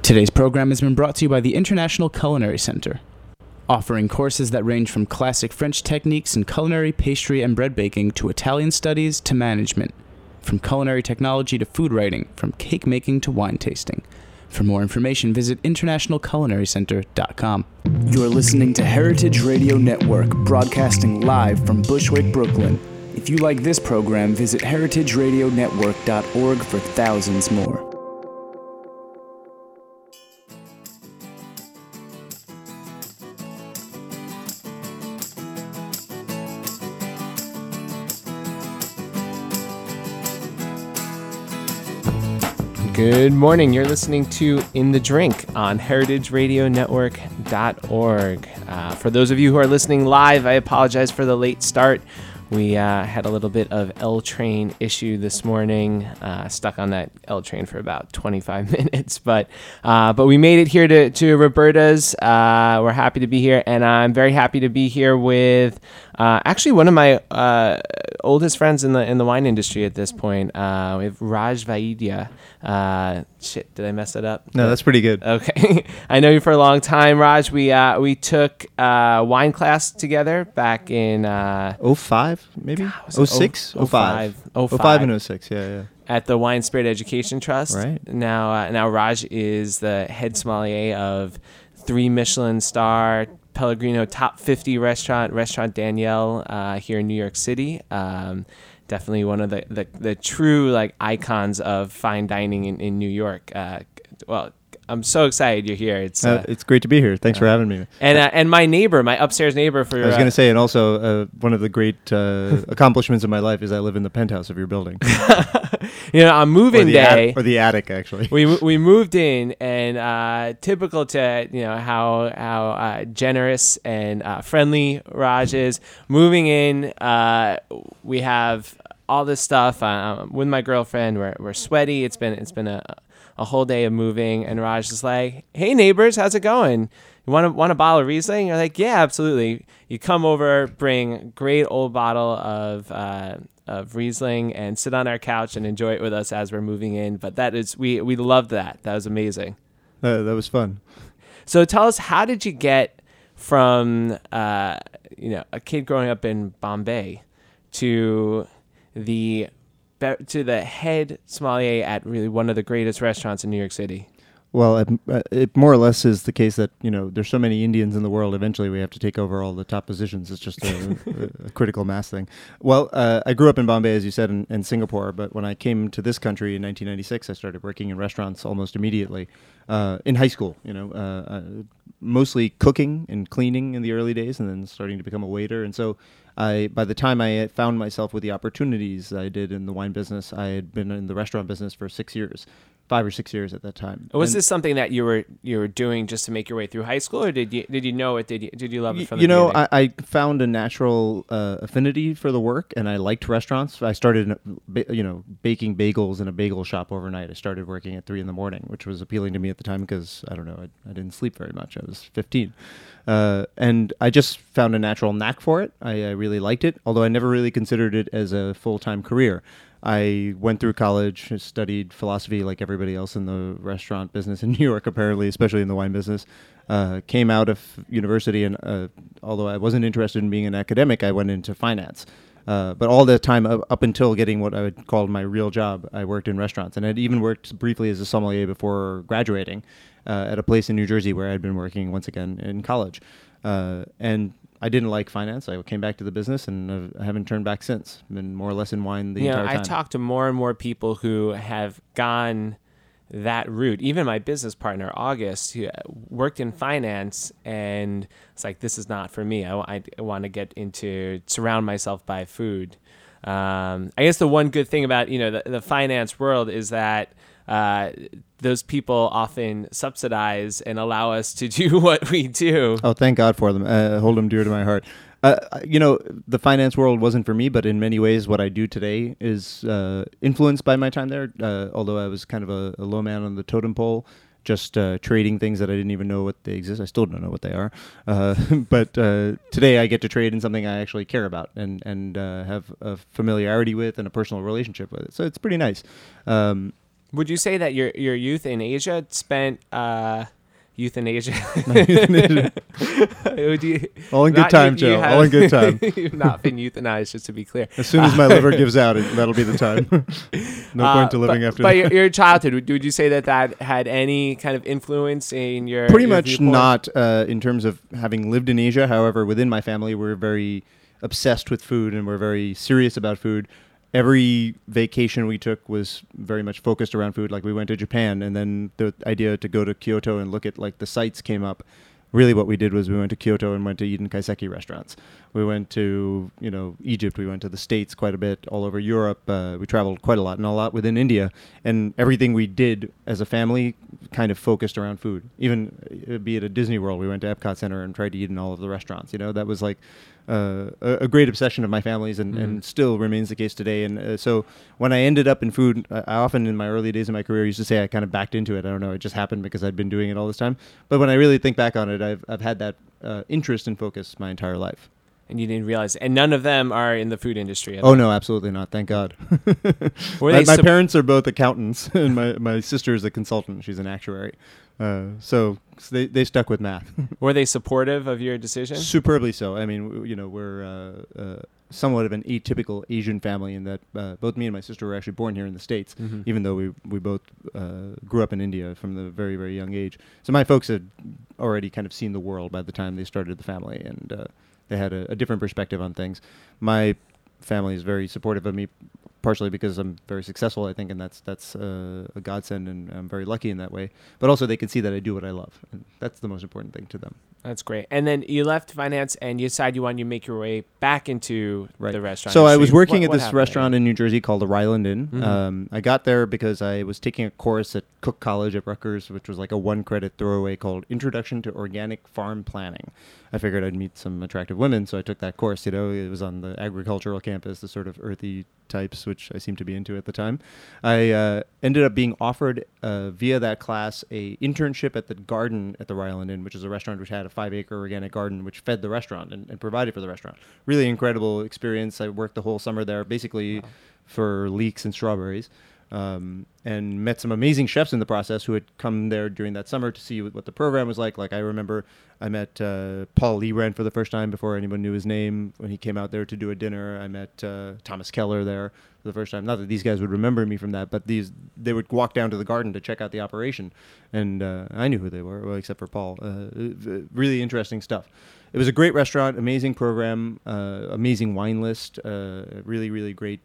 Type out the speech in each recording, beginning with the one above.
Today's program has been brought to you by the International Culinary Center, offering courses that range from classic French techniques in culinary, pastry, and bread baking to Italian studies to management, from culinary technology to food writing, from cake making to wine tasting. For more information, visit internationalculinarycenter.com. You're listening to Heritage Radio Network, broadcasting live from Bushwick, Brooklyn. If you like this program, visit heritageradionetwork.org for thousands more. Good morning. You're listening to In the Drink on heritageradionetwork.org. For those of you who are listening live, I apologize for the late start. We had a little bit of L train issue this morning. Stuck on that L train for about 25 minutes, but we made it here to Roberta's. We're happy to be here, and I'm very happy to be here with actually one of my oldest friends in the wine industry at this point. We have Raj Vaidya. Shit, did I mess it up? No, that's pretty good. Okay. I know you for a long time, Raj. We took wine class together back in 05, maybe? 06? 05. 05 and 06, yeah. At the Wine Spirit Education Trust. Right. Now Raj is the head sommelier of 3 Michelin star Pellegrino top 50 restaurant Danielle here in New York City. Definitely one of the true like icons of fine dining in New York. Well, I'm so excited you're here. It's great to be here. Thanks for having me. And my upstairs neighbor. I was going to say, and also one of the great accomplishments of my life is I live in the penthouse of your building. On moving day, or the attic actually. We moved in, and typical to how generous and friendly Raj is. Moving in, we have all this stuff with my girlfriend. We're sweaty. It's been a whole day of moving, and Raj is like, "Hey neighbors, how's it going? You want a bottle of Riesling?" You're like, "Yeah, absolutely." You come over, bring a great old bottle of Riesling, and sit on our couch and enjoy it with us as we're moving in. But that is we loved that. That was amazing. That was fun. So tell us, how did you get from a kid growing up in Bombay to the head sommelier at really one of the greatest restaurants in New York City? Well, it more or less is the case that, there's so many Indians in the world, eventually we have to take over all the top positions. It's just a critical mass thing. Well, I grew up in Bombay, as you said, in Singapore, but when I came to this country in 1996, I started working in restaurants almost immediately. In high school, mostly cooking and cleaning in the early days, and then starting to become a waiter. And so by the time I found myself with the opportunities I did in the wine business, I had been in the restaurant business for 6 years. 5 or 6 years at that time. Was this something that you were doing just to make your way through high school, or did you know it? Did you love it from the beginning? I found a natural affinity for the work, and I liked restaurants. I started, baking bagels in a bagel shop overnight. I started working at 3 a.m, which was appealing to me at the time because I didn't sleep very much. I was 15, and I just found a natural knack for it. I really liked it, although I never really considered it as a full-time career. I went through college, studied philosophy like everybody else in the restaurant business in New York, apparently, especially in the wine business. Came out of university, and although I wasn't interested in being an academic, I went into finance. But all the time up until getting what I would call my real job, I worked in restaurants. And I'd even worked briefly as a sommelier before graduating at a place in New Jersey where I'd been working once again in college. And I didn't like finance. I came back to the business, and I haven't turned back since. Been more or less in wine the entire time. I talk to more and more people who have gone that route. Even my business partner, August, who worked in finance, and it's like, this is not for me. I want to surround myself by food. I guess the one good thing about the finance world is that those people often subsidize and allow us to do what we do. Oh, thank God for them. Hold them dear to my heart. The finance world wasn't for me, but in many ways what I do today is influenced by my time there, although I was kind of a low man on the totem pole, just trading things that I didn't even know what they exist. I still don't know what they are. But today I get to trade in something I actually care about and have a familiarity with and a personal relationship with it. So it's pretty nice. Would you say that your youth in Asia spent youth in Asia? Would you, All in good time, Joe. All in good time. You've not been euthanized, just to be clear. As soon as my liver gives out, that'll be the time. No point to living after but that. But your childhood, would you say that had any kind of influence in your Pretty your much viewpoint? not in terms of having lived in Asia. However, within my family, we're very obsessed with food and we're very serious about food. Every vacation we took was very much focused around food. Like we went to Japan, and then the idea to go to Kyoto and look at like the sites came up. Really what we did was we went to Kyoto and went to Eden Kaiseki restaurants. We went to, Egypt. We went to the States quite a bit, all over Europe. We traveled quite a lot, and a lot within India. And everything we did as a family kind of focused around food. Even be it a Disney World, we went to Epcot Center and tried to eat in all of the restaurants. That was like a great obsession of my family's and still remains the case today. And so when I ended up in food, I often in my early days of my career used to say I kind of backed into it. I don't know, it just happened because I'd been doing it all this time. But when I really think back on it, I've had that interest and focus my entire life. And you didn't realize, and none of them are in the food industry at Oh all. no, absolutely not. Thank God. Were my they parents are both accountants, and my sister is a consultant. She's an actuary. So they stuck with math. Were they supportive of your decision? Superbly so. I mean, we're somewhat of an atypical Asian family in that both me and my sister were actually born here in the States, even though we both grew up in India from the very, very young age. So my folks had already kind of seen the world by the time they started the family, and they had a different perspective on things. My family is very supportive of me, partially because I'm very successful, I think, and that's a godsend, and I'm very lucky in that way. But also they can see that I do what I love, and that's the most important thing to them. That's great. And then you left finance and you decided you wanted to make your way back into the restaurant So industry. I was working at What this happened restaurant there? in New Jersey called the Ryland Inn. I got there because I was taking a course at Cook College at Rutgers, which was like a 1-credit throwaway called Introduction to Organic Farm Planning. I figured I'd meet some attractive women, so I took that course. It was on the agricultural campus, the sort of earthy types, which I seemed to be into at the time. I ended up being offered via that class a internship at the garden at the Ryland Inn, which is a restaurant which had a 5-acre organic garden which fed the restaurant and provided for the restaurant. Really incredible experience. I worked the whole summer there, basically for leeks and strawberries. And met some amazing chefs in the process who had come there during that summer to see what the program was like. Like I remember I met Paul Leebrand for the first time before anyone knew his name when he came out there to do a dinner. I met Thomas Keller there for the first time. Not that these guys would remember me from that, but they would walk down to the garden to check out the operation. And I knew who they were, well, except for Paul. Really interesting stuff. It was a great restaurant, amazing program, amazing wine list, really, really great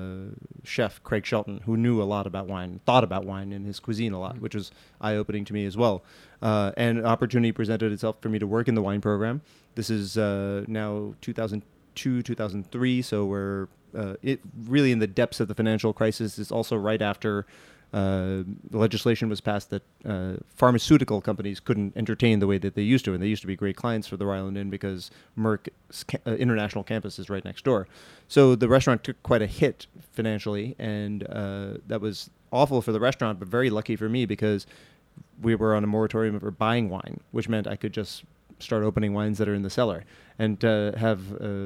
chef Craig Shelton, who knew a lot about wine, thought about wine in his cuisine a lot, which was eye-opening to me as well. And an opportunity presented itself for me to work in the wine program. This is now 2002, 2003, so we're really in the depths of the financial crisis. It's also right after the legislation was passed that pharmaceutical companies couldn't entertain the way that they used to, and they used to be great clients for the Ryland Inn because Merck's international campus is right next door. So the restaurant took quite a hit financially, and that was awful for the restaurant, but very lucky for me because we were on a moratorium for buying wine, which meant I could just start opening wines that are in the cellar and have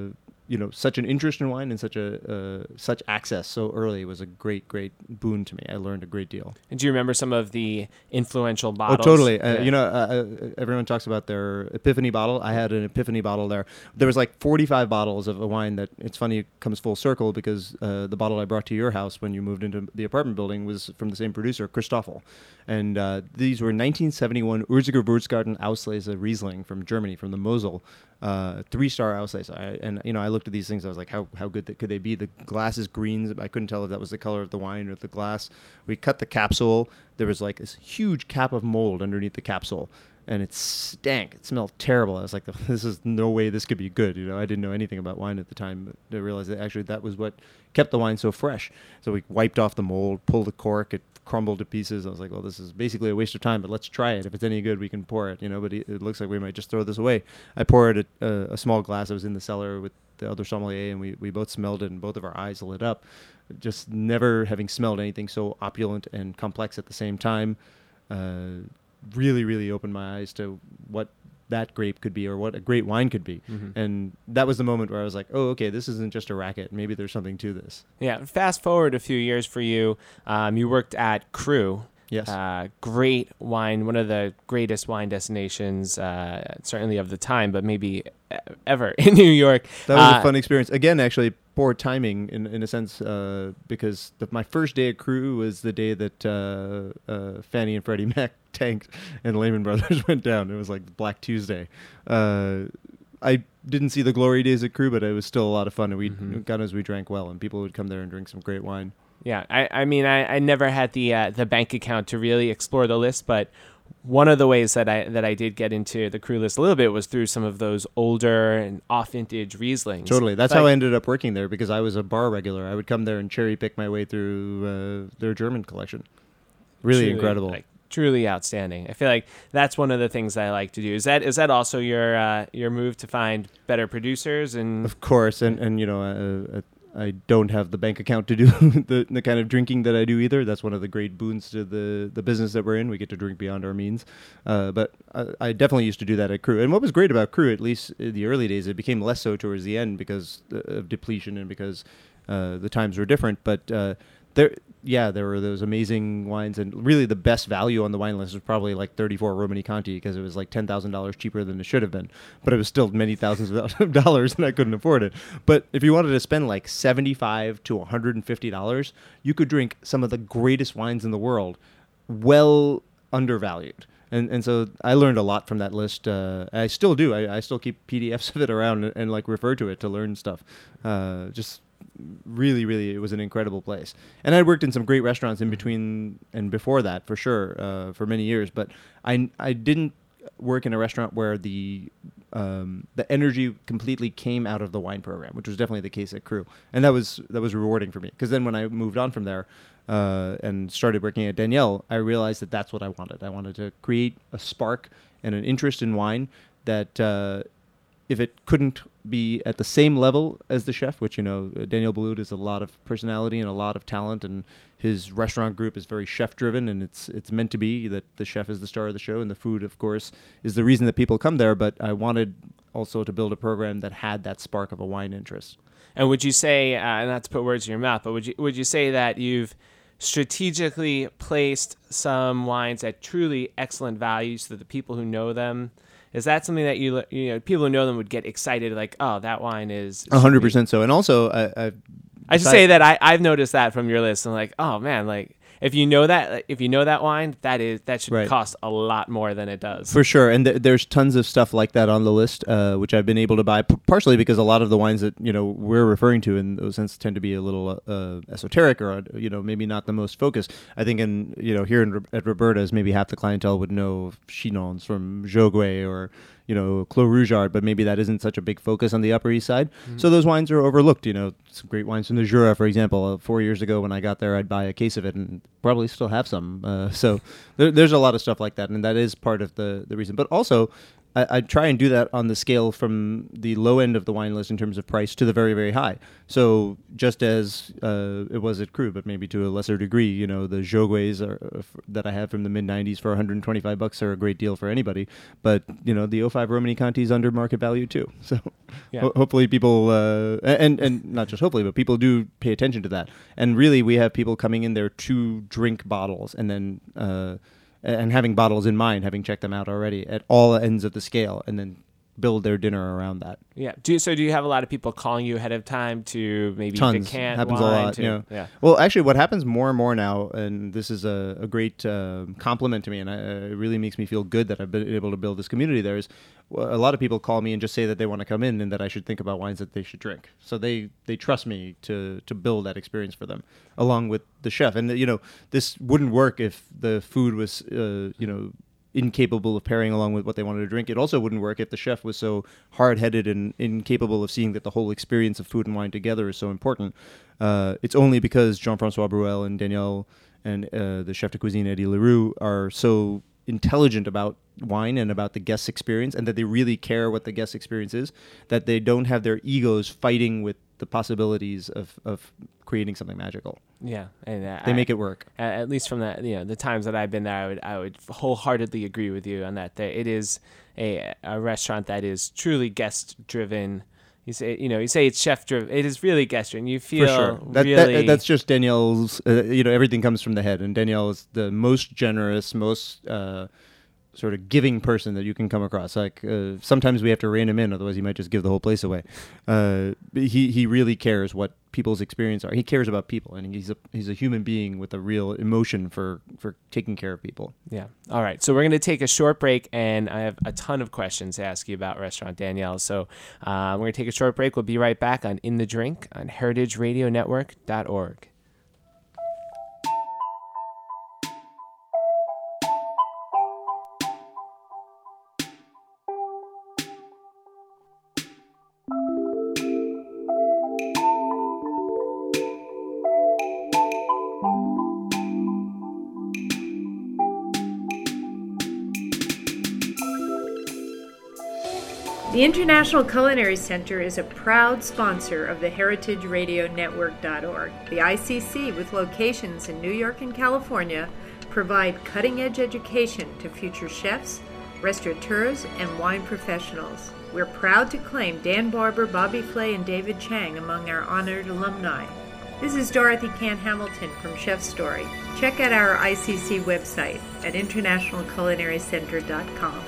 such an interest in wine and such access so early was a great boon to me. I learned a great deal. And do you remember some of the influential bottles? Oh, totally. Yeah. Everyone talks about their Epiphany bottle. I had an Epiphany bottle there. There was like 45 bottles of a wine that, it's funny, it comes full circle because the bottle I brought to your house when you moved into the apartment building was from the same producer, Christoffel. And these were 1971 Urziger Auslese Riesling from Germany, from the Mosel. 3-star Auslese. I looked at these things. I was like, how good could they be? The glass is green. I couldn't tell if that was the color of the wine or the glass. We cut the capsule. There was like this huge cap of mold underneath the capsule, and it stank. It smelled terrible. I was like, this is no way this could be good. I didn't know anything about wine at the time, but I realized that actually that was what kept the wine so fresh. So we wiped off the mold, pulled the cork. It crumbled to pieces. I was like, well, this is basically a waste of time, but let's try it. If it's any good, we can pour it, but it looks like we might just throw this away. I poured a small glass. I was in the cellar with the other sommelier, and we both smelled it, and both of our eyes lit up. Just never having smelled anything so opulent and complex at the same time. Really, really opened my eyes to what that grape could be or what a great wine could be. And that was the moment where I was like, oh, okay, this isn't just a racket. Maybe there's something to this. Yeah. Fast forward a few years for you. You worked at Cru. Yes. Great wine, one of the greatest wine destinations, certainly of the time, but maybe ever in New York. That was a fun experience. Again, actually, poor timing in a sense, because my first day at Cru was the day that Fannie and Freddie Mac tanked and Lehman Brothers went down. It was like Black Tuesday. I didn't see the glory days at Cru, but it was still a lot of fun, and we drank well, and people would come there and drink some great wine. Yeah, I mean, I never had the bank account to really explore the list, but one of the ways that I did get into the Cru list a little bit was through some of those older and off-vintage Rieslings. Totally. That's how I ended up working there, because I was a bar regular. I would come there and cherry pick my way through their German collection. Really incredible. Truly outstanding. I feel like that's one of the things that I like to do. Is that also your move to find better producers? And of course, and you know, I don't have the bank account to do the kind of drinking that I do either. That's one of the great boons to the business that we're in. We get to drink beyond our means. But I definitely used to do that at Cru. And what was great about Cru, at least in the early days, it became less so towards the end because of depletion and because the times were different. But there were those amazing wines, and really the best value on the wine list was probably like 34 Romani Conti, because it was like $10,000 cheaper than it should have been, but it was still many thousands of dollars, and I couldn't afford it. But if you wanted to spend like $75 to $150, you could drink some of the greatest wines in the world, well undervalued. And so I learned a lot from that list. I still do. I still keep PDFs of it around and like refer to it to learn stuff. Just really, really, it was an incredible place. And I worked in some great restaurants in between and before that, for sure, for many years. But I didn't work in a restaurant where the energy completely came out of the wine program, which was definitely the case at Cru. And that was rewarding for me, because then when I moved on from there and started working at Daniel, I realized that that's what I wanted. I wanted to create a spark and an interest in wine that if it couldn't be at the same level as the chef, which, you know, Daniel Boulud is a lot of personality and a lot of talent, and his restaurant group is very chef-driven, and it's meant to be that the chef is the star of the show, and the food, of course, is the reason that people come there. But I wanted also to build a program that had that spark of a wine interest. And would you say, not to put words in your mouth, but would you say that you've strategically placed some wines at truly excellent value so that the people who know them, is that something that you know people who know them would get excited, like, oh, that wine is 100% so? And also, I should say that I've noticed that from your list. I'm like, oh man, like if you know that wine, that should cost a lot more than it does. For sure, and there's tons of stuff like that on the list, which I've been able to buy, partially because a lot of the wines that, you know, we're referring to in those sense tend to be a little esoteric, or, you know, maybe not the most focused. I think here at Roberta's, maybe half the clientele would know Chinons from Jogwe or, you know, Clos Rougeard, but maybe that isn't such a big focus on the Upper East Side. Mm-hmm. So those wines are overlooked. You know, some great wines from the Jura, for example. 4 years ago when I got there, I'd buy a case of it and probably still have some. So there's a lot of stuff like that, and that is part of the reason. But also, I try and do that on the scale from the low end of the wine list in terms of price to the very, very high. So just as it was at Cru, but maybe to a lesser degree, you know, the Jogwe's that I have from the mid-90s for $125 are a great deal for anybody. But, you know, the 05 Romani Conti is under market value too. So hopefully people, and not just hopefully, but people do pay attention to that. And really, we have people coming in there to drink bottles and then and having bottles in mind, having checked them out already at all ends of the scale, and then build their dinner around that. Yeah. Do you have a lot of people calling you ahead of time to maybe Tons. decant happens wine? a lot. Yeah. Well, actually, what happens more and more now, and this is a great compliment to me, and it really makes me feel good that I've been able to build this community there, is a lot of people call me and just say that they want to come in and that I should think about wines that they should drink. So they trust me to build that experience for them, along with the chef. And, you know, this wouldn't work if the food was, incapable of pairing along with what they wanted to drink. It also wouldn't work if the chef was so hard-headed and incapable of seeing that the whole experience of food and wine together is so important. It's only because Jean-François Bruel and Daniel and the chef de cuisine Eddie Leroux are so intelligent about wine and about the guest experience, and that they really care what the guest experience is, that they don't have their egos fighting with the possibilities of creating something magical. Yeah, and They make it work. At least from the times that I've been there, I would wholeheartedly agree with you on that. It is a restaurant that is truly guest driven. You say it's chef driven. It is really guest driven. You feel For sure. really That's just Danielle's. Everything comes from the head, and Danielle is the most generous, most sort of giving person that you can come across. Like sometimes we have to rein him in, otherwise he might just give the whole place away. He really cares what people's experience are. He cares about people, and he's a human being with a real emotion for taking care of people. Yeah. All right. So we're going to take a short break, and I have a ton of questions to ask you about Restaurant Danielle. So we're going to take a short break. We'll be right back on In the Drink on heritageradionetwork.org. The International Culinary Center is a proud sponsor of the heritageradionetwork.org. The ICC, with locations in New York and California, provide cutting-edge education to future chefs, restaurateurs, and wine professionals. We're proud to claim Dan Barber, Bobby Flay, and David Chang among our honored alumni. This is Dorothy Cann Hamilton from Chef Story. Check out our ICC website at internationalculinarycenter.com.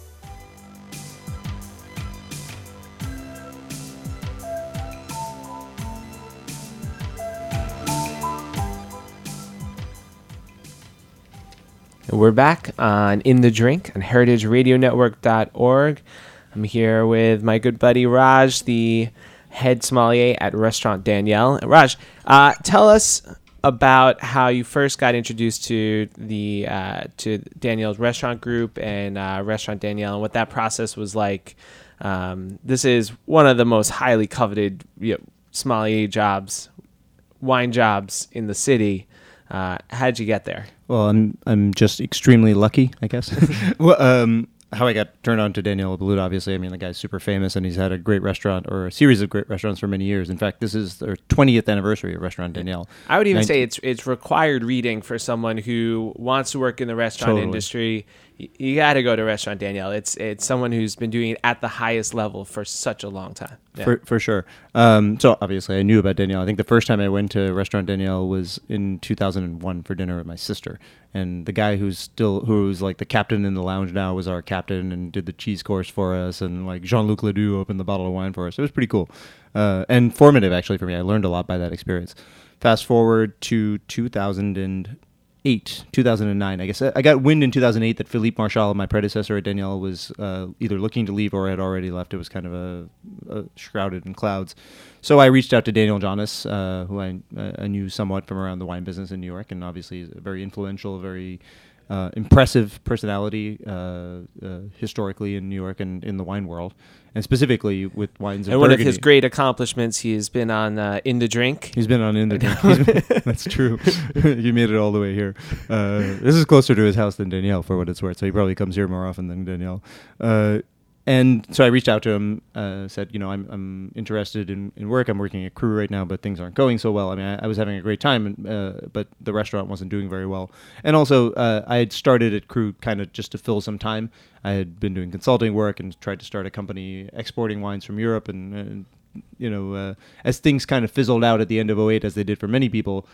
We're back on In the Drink on heritageradionetwork.org. I'm here with my good buddy Raj, the head sommelier at Restaurant Danielle. Raj, tell us about how you first got introduced to the to Danielle's restaurant group and Restaurant Danielle, and what that process was like. This is one of the most highly coveted sommelier jobs, wine jobs in the city. How did you get there? Well, I'm just extremely lucky, I guess. Well, how I got turned on to Daniel Boulud, obviously. I mean, the guy's super famous, and he's had a great restaurant or a series of great restaurants for many years. In fact, this is their 20th anniversary of Restaurant Danielle. I would even say it's required reading for someone who wants to work in the restaurant industry. You got to go to Restaurant Danielle. It's someone who's been doing it at the highest level for such a long time. Yeah. For sure. So obviously I knew about Danielle. I think the first time I went to Restaurant Danielle was in 2001 for dinner with my sister. And the guy who's like the captain in the lounge now was our captain and did the cheese course for us. And like Jean-Luc Ledoux opened the bottle of wine for us. It was pretty cool and formative actually for me. I learned a lot by that experience. Fast forward to 2009, I guess. I got wind in 2008 that Philippe Marchal, my predecessor at Danielle, was either looking to leave or had already left. It was kind of a shrouded in clouds. So I reached out to Daniel Jonas, who I knew somewhat from around the wine business in New York, and obviously he's a very influential, very impressive personality historically in New York and in the wine world, and specifically with wines of And Burgundy. one of his great accomplishments, he's been on In the Drink. He's been on In the Drink. That's true. You made it all the way here. This is closer to his house than Danielle, for what it's worth, so he probably comes here more often than Danielle. And so I reached out to him, said, I'm interested in work. I'm working at Crew right now, but things aren't going so well. I mean, I was having a great time, but the restaurant wasn't doing very well. And also, I had started at Crew kind of just to fill some time. I had been doing consulting work and tried to start a company exporting wines from Europe. And as things kind of fizzled out at the end of 2008, as they did for many people,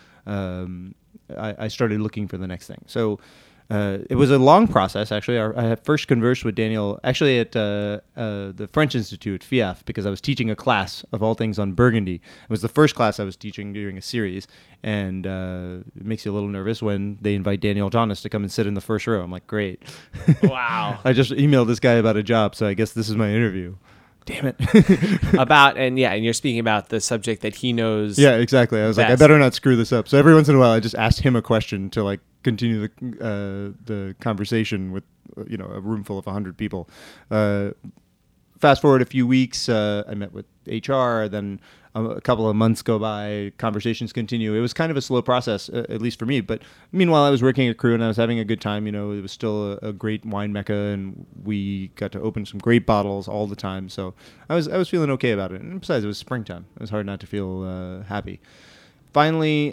I started looking for the next thing. So it was a long process, actually. I had first conversed with Daniel, actually, at the French Institute, FIAF, because I was teaching a class, of all things, on Burgundy. It was the first class I was teaching during a series, and it makes you a little nervous when they invite Daniel Jonas to come and sit in the first row. I'm like, great. Wow. I just emailed this guy about a job, so I guess this is my interview. Damn it. And you're speaking about the subject that he knows. Yeah, exactly. I was like, I better not screw this up. So every once in a while, I just asked him a question to like continue the conversation with a room full of 100 people. Fast forward a few weeks, I met with HR. Then a couple of months go by, conversations continue. It was kind of a slow process, at least for me. But meanwhile, I was working at Crew and I was having a good time. It was still a great wine mecca, and we got to open some great bottles all the time. So I was feeling okay about it. And besides, it was springtime. It was hard not to feel happy. Finally,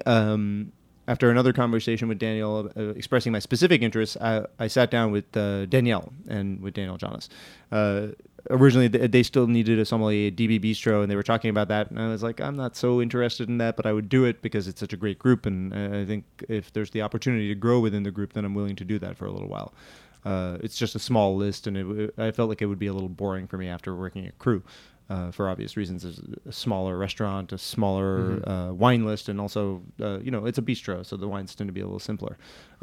after another conversation with Daniel expressing my specific interests, I sat down with Danielle and with Daniel Jonas. Originally, they still needed a sommelier at DB Bistro, and they were talking about that. And I was like, I'm not so interested in that, but I would do it because it's such a great group. And I think if there's the opportunity to grow within the group, then I'm willing to do that for a little while. It's just a small list, and I felt like it would be a little boring for me after working at Crew. For obvious reasons. There's a smaller restaurant, a smaller wine list, and also, it's a bistro, so the wines tend to be a little simpler.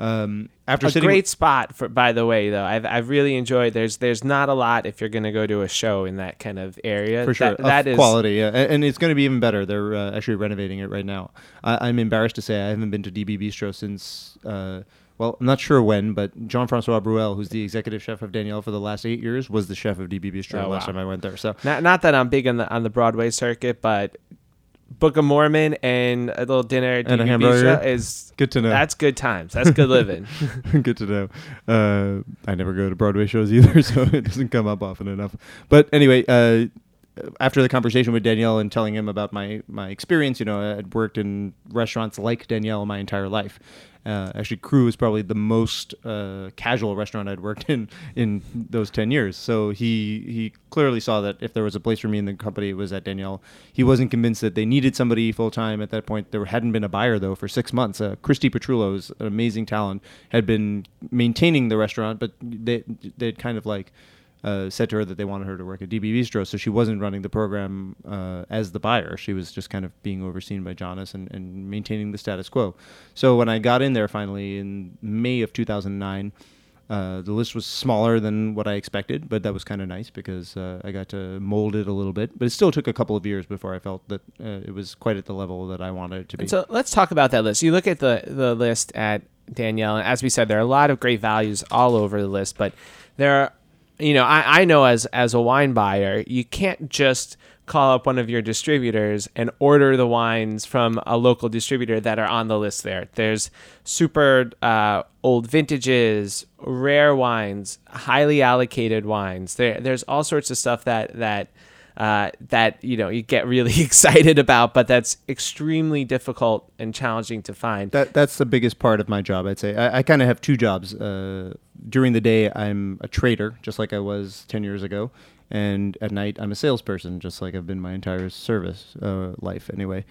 After a great spot, by the way, though. I've really enjoyed. There's not a lot if you're going to go to a show in that kind of area. For sure, that is quality, yeah, and it's going to be even better. They're actually renovating it right now. I'm embarrassed to say I haven't been to DB Bistro since. Well, I'm not sure when, but Jean-François Bruel, who's the executive chef of Danielle for the last 8 years, was the chef of DB Bistro last time I went there. So not that I'm big on the Broadway circuit, but Book of Mormon and a little dinner at and DB a hamburger Bistro is good to know. That's good times. That's good living. Good to know. I never go to Broadway shows either, so it doesn't come up often enough. But anyway, after the conversation with Danielle and telling him about my experience, I'd worked in restaurants like Danielle my entire life. Actually, Crew is probably the most casual restaurant I'd worked in those 10 years. So he clearly saw that if there was a place for me in the company, it was at Danielle. He wasn't convinced that they needed somebody full-time at that point. There hadn't been a buyer, though, for 6 months. Christy Petrullo is an amazing talent, had been maintaining the restaurant, but they'd kind of like... said to her that they wanted her to work at DB Bistro, so she wasn't running the program as the buyer. She was just kind of being overseen by Jonas and maintaining the status quo. So when I got in there finally in May of 2009, the list was smaller than what I expected, but that was kind of nice because I got to mold it a little bit. But it still took a couple of years before I felt that it was quite at the level that I wanted it to be. And so let's talk about that list. You look at the list at Danielle, and as we said, there are a lot of great values all over the list, but there are I know as a wine buyer, you can't just call up one of your distributors and order the wines from a local distributor that are on the list there. There's super old vintages, rare wines, highly allocated wines. There's all sorts of stuff that you get really excited about, but that's extremely difficult and challenging to find. That's the biggest part of my job, I'd say. I kind of have two jobs. During the day, I'm a trader, just like I was 10 years ago. And at night, I'm a salesperson, just like I've been my entire service life anyway.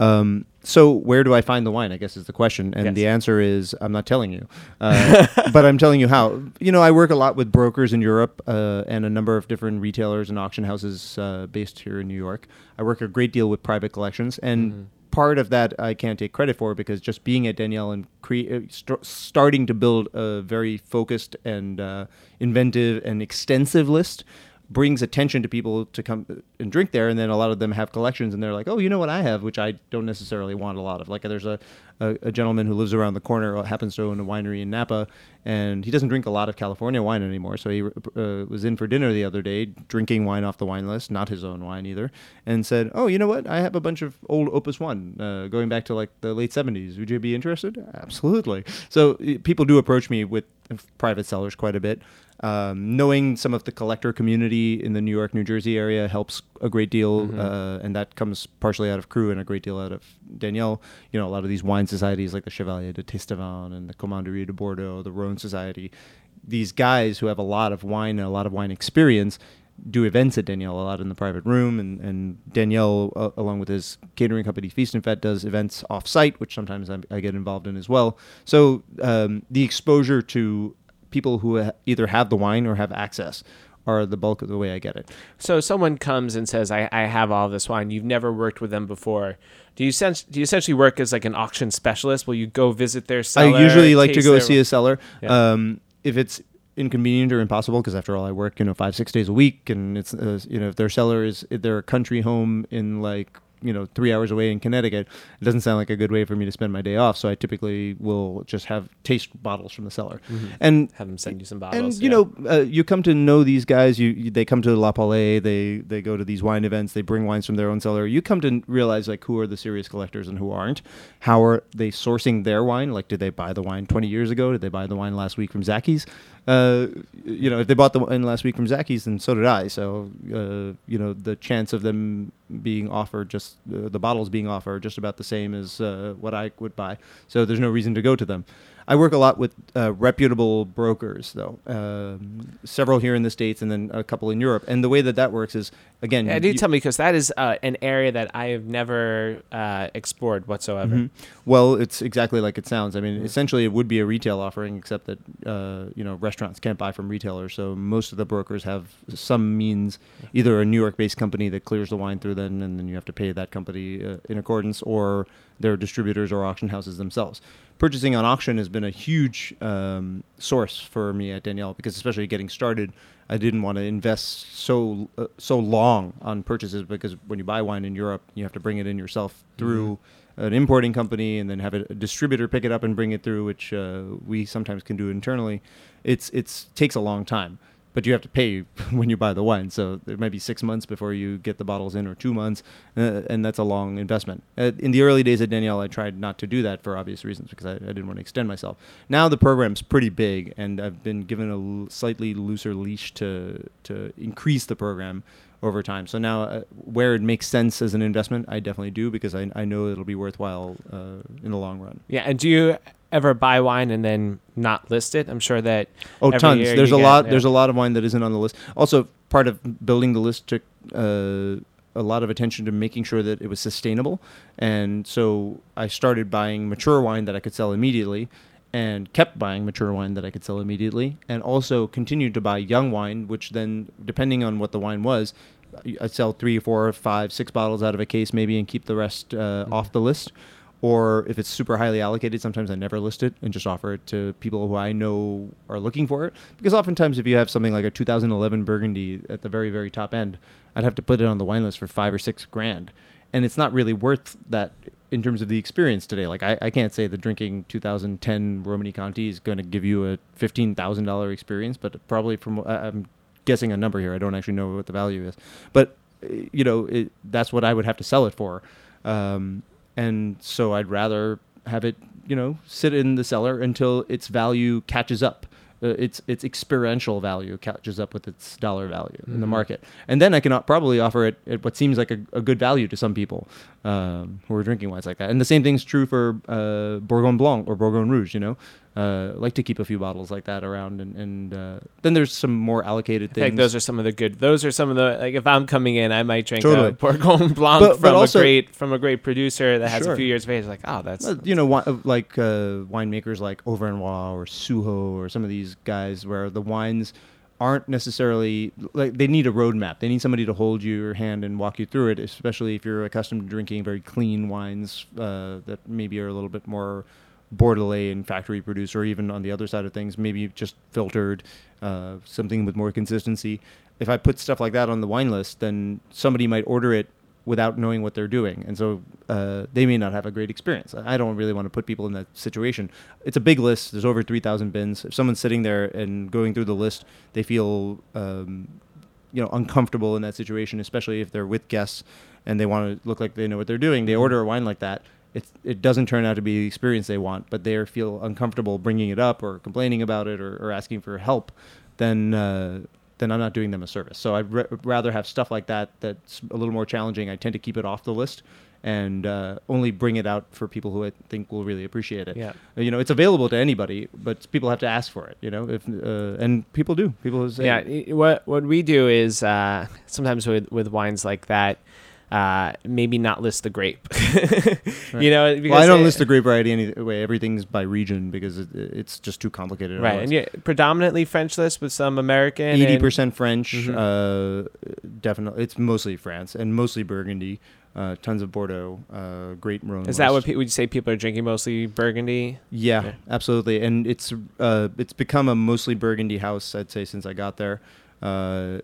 So where do I find the wine, I guess is the question. And the answer is, I'm not telling you. But I'm telling you how. I work a lot with brokers in Europe and a number of different retailers and auction houses based here in New York. I work a great deal with private collections. And part of that I can't take credit for because just being at Danielle and starting to build a very focused and inventive and extensive list brings attention to people to come and drink there, and then a lot of them have collections, and they're like, oh, you know what I have, which I don't necessarily want a lot of. Like there's a gentleman who lives around the corner, happens to own a winery in Napa, and he doesn't drink a lot of California wine anymore, so he was in for dinner the other day, drinking wine off the wine list, not his own wine either, and said, oh, you know what, I have a bunch of old Opus 1, going back to like the late 70s. Would you be interested? Absolutely. So people do approach me with private sellers quite a bit. Knowing some of the collector community in the New York, New Jersey area helps a great deal, and that comes partially out of Crew and a great deal out of Danielle. A lot of these wine societies like the Chevalier de Testevan and the Commanderie de Bordeaux, the Rhone Society, these guys who have a lot of wine and a lot of wine experience do events at Danielle a lot in the private room, and Danielle, along with his catering company Feast and Fet, does events off-site, which sometimes I get involved in as well. So the exposure to people who either have the wine or have access are the bulk of the way I get it. So someone comes and says, I have all this wine. You've never worked with them before. Do you essentially work as like an auction specialist? Will you go visit their cellar? I usually like to go see a cellar. Yeah. If it's inconvenient or impossible, because after all, I work 5-6 days a week, and it's if their cellar is, if they're a country home in like 3 hours away in Connecticut, it doesn't sound like a good way for me to spend my day off. So I typically will just have taste bottles from the cellar, and Have them send you some bottles. and you come to know these guys. They come to La Palais. They go to these wine events. They bring wines from their own cellar. You come to realize like who are the serious collectors and who aren't. How are they sourcing their wine? Like, did they buy the wine 20 years ago? Did they buy the wine last week from Zacky's? If they bought the wine last week from Zacky's, then so did I. So the chance of them being offered just the bottles being offered just about the same as what I would buy. So there's no reason to go to them. I work a lot with reputable brokers, though. Several here in the States and then a couple in Europe. And the way that works is, again... Yeah, do tell me, because that is an area that I have never explored whatsoever. Mm-hmm. Well, it's exactly like it sounds. I mean, essentially, it would be a retail offering, except that, restaurants can't buy from retailers. So most of the brokers have some means, either a New York-based company that clears the wine through them, and then you have to pay that company in accordance, or their distributors or auction houses themselves. Purchasing on auction has been a huge source for me at Daniel, because especially getting started, I didn't want to invest so long on purchases, because when you buy wine in Europe, you have to bring it in yourself through an importing company and then have a distributor pick it up and bring it through, which we sometimes can do internally. It takes a long time. But you have to pay when you buy the wine. So it might be 6 months before you get the bottles in, or 2 months, and that's a long investment. In the early days at Daniel, I tried not to do that for obvious reasons, because I didn't want to extend myself. Now the program's pretty big, and I've been given a slightly looser leash to increase the program over time. So now where it makes sense as an investment, I definitely do, because I know it'll be worthwhile in the long run. Yeah, and do you ever buy wine and then not list it? I'm sure that tons. There's a lot. There's a lot of wine that isn't on the list. Also, part of building the list took a lot of attention to making sure that it was sustainable, and so I started buying mature wine that I could sell immediately, and kept buying mature wine that I could sell immediately, and also continued to buy young wine, which then, depending on what the wine was, I'd sell 3, 4, 5, 6 bottles out of a case maybe, and keep the rest off the list. Or if it's super highly allocated, sometimes I never list it and just offer it to people who I know are looking for it. Because oftentimes if you have something like a 2011 Burgundy at the very, very top end, I'd have to put it on the wine list for $5,000 or $6,000. And it's not really worth that in terms of the experience today. Like I can't say that drinking 2010 Romanée-Conti is going to give you a $15,000 experience, but probably I'm guessing a number here. I don't actually know what the value is. But, that's what I would have to sell it for. And so I'd rather have it, sit in the cellar until its value catches up. Its experiential value catches up with its dollar value in the market. And then I can probably offer it at what seems like a good value to some people who are drinking wines like that. And the same thing's true for Bourgogne Blanc or Bourgogne Rouge, like to keep a few bottles like that around. And then there's some more allocated things. I think those are some of the, like if I'm coming in, I might drink a Bourgogne Blanc from a great producer that has a few years of age. Like, oh, that's... winemakers like Auvergnois or Suho or some of these guys where the wines aren't necessarily... like they need a roadmap. They need somebody to hold your hand and walk you through it, especially if you're accustomed to drinking very clean wines that maybe are a little bit more Bordelais and factory produced, or even on the other side of things, maybe just filtered, something with more consistency. If I put stuff like that on the wine list, then somebody might order it without knowing what they're doing. And so they may not have a great experience. I don't really want to put people in that situation. It's a big list. There's over 3,000 bins. If someone's sitting there and going through the list, they feel uncomfortable in that situation, especially if they're with guests and they want to look like they know what they're doing. They order a wine like that. It doesn't turn out to be the experience they want, but they feel uncomfortable bringing it up or complaining about it or asking for help, then I'm not doing them a service. So I'd rather have stuff like that that's a little more challenging. I tend to keep it off the list and only bring it out for people who I think will really appreciate it. Yeah. It's available to anybody, but people have to ask for it, and people do. People say, yeah, what we do is sometimes with wines like that, maybe not list the grape. Right. Because I don't list the grape variety anyway. Everything's by region because it's just too complicated. Right, and predominantly French list with some American. 80% French, definitely. It's mostly France and mostly Burgundy. Tons of Bordeaux, great Rhone. Is that what would you say people are drinking mostly Burgundy? Yeah, absolutely. And it's become a mostly Burgundy house, I'd say, since I got there.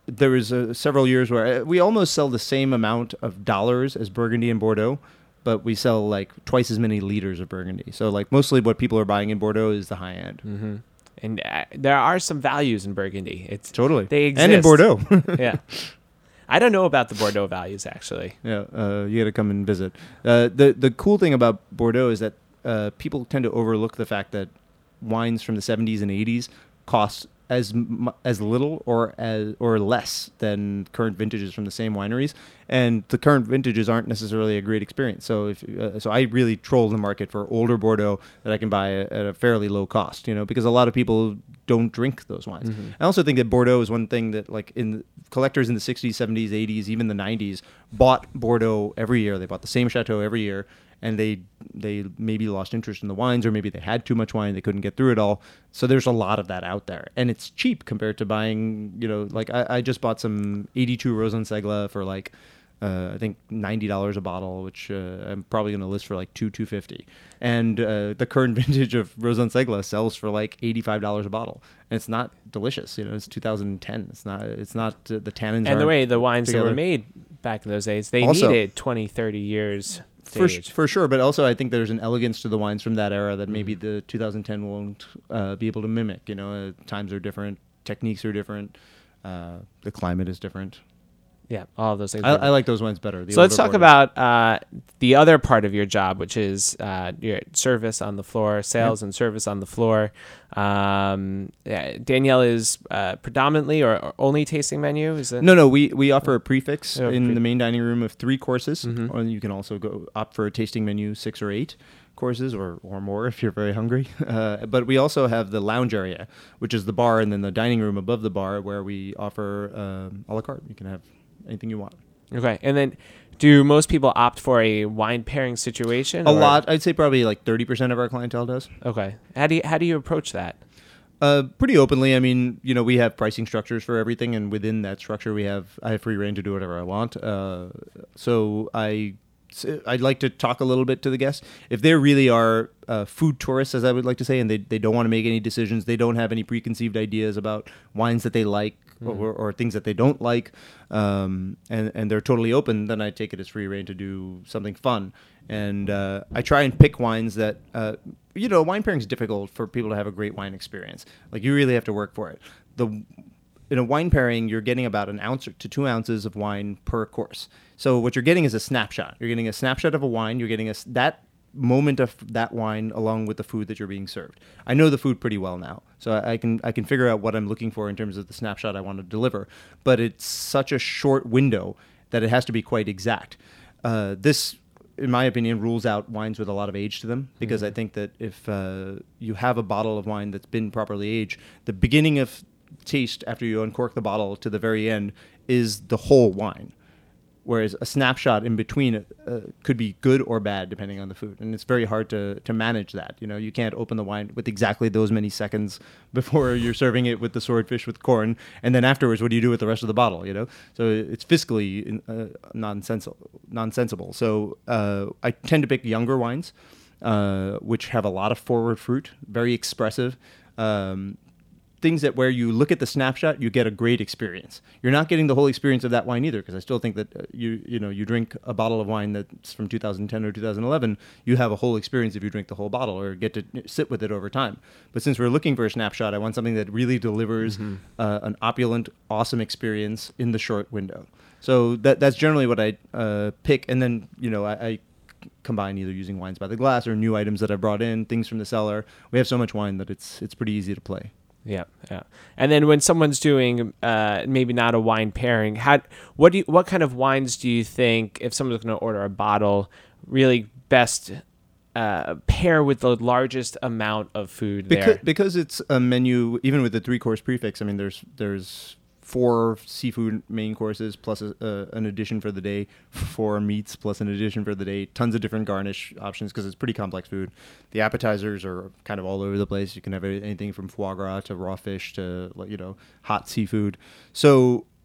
there was several years where we almost sell the same amount of dollars as Burgundy and Bordeaux, but we sell like twice as many liters of Burgundy. So like mostly what people are buying in Bordeaux is the high end. Mm-hmm. And there are some values in Burgundy. It's totally. They exist. And in Bordeaux. Yeah. I don't know about the Bordeaux values, actually. Yeah, you got to come and visit. The cool thing about Bordeaux is that people tend to overlook the fact that wines from the 70s and 80s cost as little or less than current vintages from the same wineries, and the current vintages aren't necessarily a great experience. So so I really troll the market for older Bordeaux that I can buy at a fairly low cost, because a lot of people don't drink those wines. Mm-hmm. I also think that Bordeaux is one thing that like collectors in the 60s, 70s, 80s, even the 90s bought Bordeaux every year. They bought the same chateau every year. And they maybe lost interest in the wines, or maybe they had too much wine, they couldn't get through it all. So there's a lot of that out there, and it's cheap compared to buying. Like I just bought some 82 Rosensegla for like I think $90 a bottle, which I'm probably going to list for like $250. And the current vintage of Rosensegla sells for like $85 a bottle, and it's not delicious. It's 2010. It's not the tannins. And the way the wines together. that were made back in those days, they also, needed 20, 30 years. For sure, but also I think there's an elegance to the wines from that era that maybe the 2010 won't be able to mimic. Times are different, techniques are different, the climate is different. Yeah, all of those things. I like those wines better. So let's talk about the other part of your job, which is your service on the floor, sales and service on the floor. Daniel is predominantly or only tasting menu? Is it? No. We offer a prefix in the main dining room of 3 courses, or you can also opt for a tasting menu 6 or 8 courses or more if you're very hungry. But we also have the lounge area, which is the bar, and then the dining room above the bar where we offer a la carte. You can have anything you want. Okay. And then do most people opt for a wine pairing situation? A lot. I'd say probably like 30% of our clientele does. Okay. How do you approach that? Pretty openly. I mean, we have pricing structures for everything, and within that structure I have free reign to do whatever I want. So I'd like to talk a little bit to the guests. If they really are food tourists, as I would like to say, and they don't want to make any decisions, they don't have any preconceived ideas about wines that they like or things that they don't like, and they're totally open, then I take it as free reign to do something fun. And I try and pick wines that, wine pairing is difficult for people to have a great wine experience. Like, you really have to work for it. In a wine pairing, you're getting about 1 ounce to 2 ounces of wine per course. So what you're getting is a snapshot. You're getting a snapshot of a wine. You're getting that moment of that wine along with the food that you're being served. I know the food pretty well now, so I can figure out what I'm looking for in terms of the snapshot I want to deliver. But it's such a short window that it has to be quite exact. This, in my opinion, rules out wines with a lot of age to them, because I think that if you have a bottle of wine that's been properly aged, the beginning of taste after you uncork the bottle to the very end is the whole wine, whereas a snapshot in between could be good or bad depending on the food, and it's very hard to manage that. You can't open the wine with exactly those many seconds before you're serving it with the swordfish with corn, and then afterwards what do you do with the rest of the bottle? So it's fiscally nonsensible. So I tend to pick younger wines which have a lot of forward fruit, very expressive, things that where you look at the snapshot, you get a great experience. You're not getting the whole experience of that wine either, because I still think that you drink a bottle of wine that's from 2010 or 2011, you have a whole experience if you drink the whole bottle or get to sit with it over time. But since we're looking for a snapshot, I want something that really delivers an opulent, awesome experience in the short window. So that's generally what I pick, and then I combine either using wines by the glass or new items that I brought in, things from the cellar. We have so much wine that it's pretty easy to play. Yeah. And then when someone's doing maybe not a wine pairing, what kind of wines do you think, if someone's going to order a bottle, really best pair with the largest amount of food there? Because it's a menu, even with the 3-course prefix. I mean, there's 4 seafood main courses plus an addition for the day, 4 meats plus an addition for the day, tons of different garnish options because it's pretty complex food. The appetizers are kind of all over the place. You can have anything from foie gras to raw fish to hot seafood. So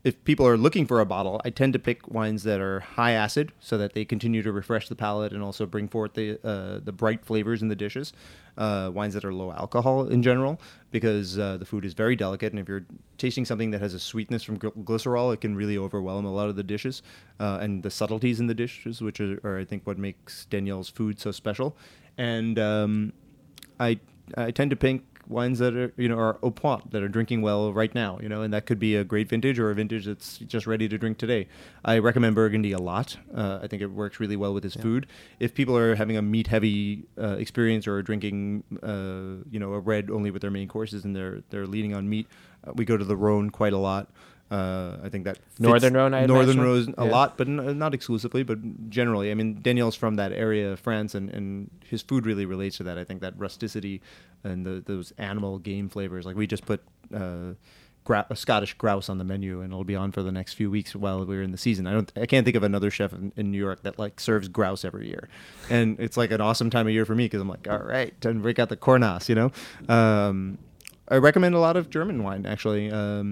if people are looking for a bottle, I tend to pick wines that are high acid so that they continue to refresh the palate and also bring forth the bright flavors in the dishes. Wines that are low alcohol in general, because the food is very delicate, and if you're tasting something that has a sweetness from glycerol, it can really overwhelm a lot of the dishes and the subtleties in the dishes, which are I think what makes Danielle's food so special. And I tend to pick wines that are are au point, that are drinking well right now, and that could be a great vintage or a vintage that's just ready to drink today. I recommend Burgundy a lot. I think it works really well with his food. If people are having a meat heavy experience or are drinking a red only with their main courses and they're leaning on meat, we go to the Rhone quite a lot. I think that fits Northern Rhone, Northern Rhone a lot, but not exclusively, but generally. I mean, Danielle's from that area of France, and his food really relates to that. I think that rusticity and those animal game flavors. Like we just put a Scottish grouse on the menu, and it'll be on for the next few weeks while we're in the season. I can't think of another chef in New York that like serves grouse every year, and it's like an awesome time of year for me because I'm like, all right, time to break out the Cornas, I recommend a lot of German wine, actually,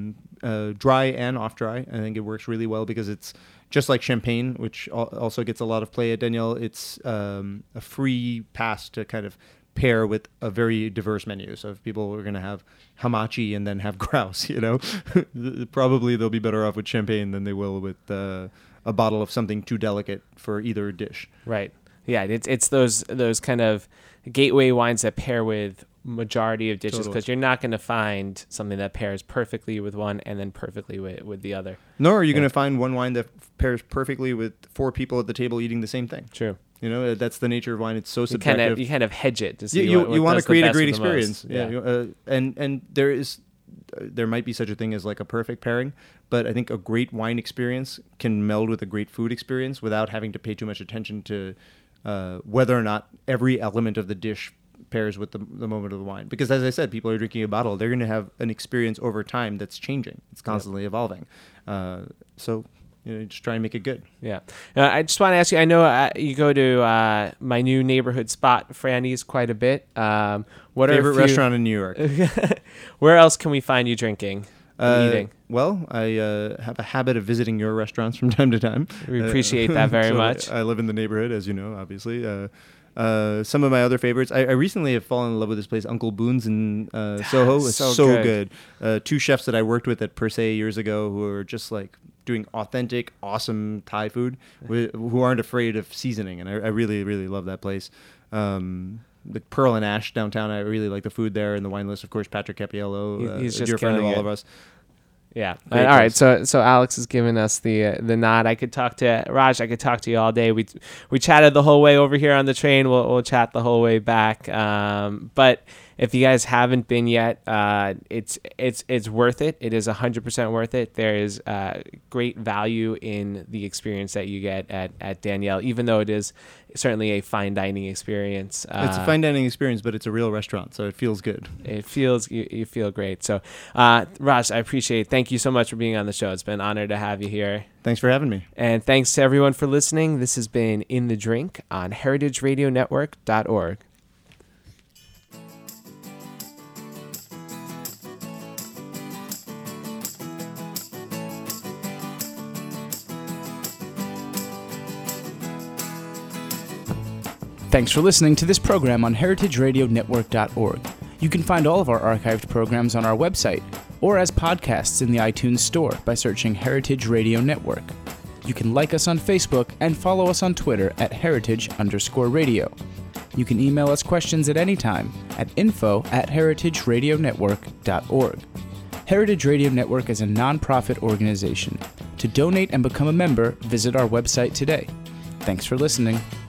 dry and off-dry. I think it works really well because it's just like Champagne, which also gets a lot of play at Danielle. It's a free pass to kind of pair with a very diverse menu. So if people are going to have hamachi and then have grouse, probably they'll be better off with Champagne than they will with a bottle of something too delicate for either dish. Right. Yeah, it's those kind of gateway wines that pair with majority of dishes, because you're not going to find something that pairs perfectly with one and then perfectly with the other. Nor are you going to find one wine that pairs perfectly with 4 people at the table eating the same thing. True. That's the nature of wine. It's so subjective. You kind of hedge it to see you want to create a great experience. Yeah. And there might be such a thing as like a perfect pairing, but I think a great wine experience can meld with a great food experience without having to pay too much attention to whether or not every element of the dish pairs with the moment of the wine. Because as I said, people are drinking a bottle. They're going to have an experience over time that's changing. It's constantly evolving. So just try and make it good. Yeah. I just want to ask you, I know you go to my new neighborhood spot, Franny's, quite a bit. What favorite restaurant in New York? Where else can we find you drinking and eating? Well, I have a habit of visiting your restaurants from time to time. We appreciate that very much. I live in the neighborhood, as you know, obviously. Some of my other favorites. I recently have fallen in love with this place, Uncle Boone's in Soho. It's so good. 2 chefs that I worked with at Per Se years ago who are just like doing authentic, awesome Thai food who aren't afraid of seasoning. And I really, really love that place. The Pearl and Ash downtown, I really like the food there. And the wine list, of course, Patrick Cappiello, he's just dear friend of all it. of us. Yeah. All right. So Alex has given us the nod. I could talk to Raj. I could talk to you all day. We chatted the whole way over here on the train. We'll chat the whole way back. But if you guys haven't been yet, it's worth it. It is 100% worth it. There is great value in the experience that you get at Danielle, even though it is certainly a fine dining experience. It's a fine dining experience, but it's a real restaurant, so it feels good. It feels you feel great. So, Raj, I appreciate it. Thank you so much for being on the show. It's been an honor to have you here. Thanks for having me. And thanks to everyone for listening. This has been In the Drink on heritageradionetwork.org. Thanks for listening to this program on heritageradionetwork.org. You can find all of our archived programs on our website or as podcasts in the iTunes Store by searching Heritage Radio Network. You can like us on Facebook and follow us on Twitter at @heritage_radio. You can email us questions at any time at info@heritageradionetwork.org. Heritage Radio Network is a nonprofit organization. To donate and become a member, visit our website today. Thanks for listening.